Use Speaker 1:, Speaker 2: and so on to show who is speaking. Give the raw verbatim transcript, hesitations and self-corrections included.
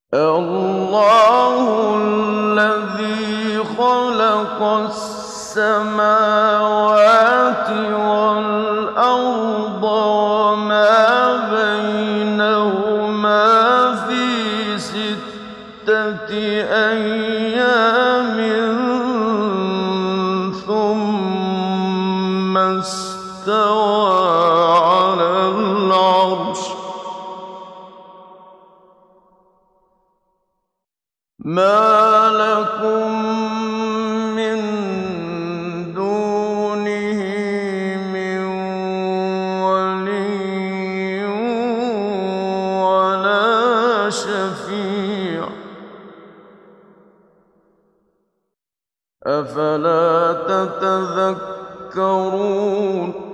Speaker 1: اللَّهُ الَّذِي خَلَقَ السَّمَاوَاتِ وَالْأَرْضَ وَمَا بَيْنَهُمَا فِي سِتَّةِ أَيَّامٍ ثُمَّ اسْتَوَىٰ عَلَى الْعَرْشِ ۚ مَا لَكُم مِّن دُونِهِ مِن وَلِيٍّ وَلَا شَفِيعٍ ۚ أَفَلَا تَتَذَكَّرُونَ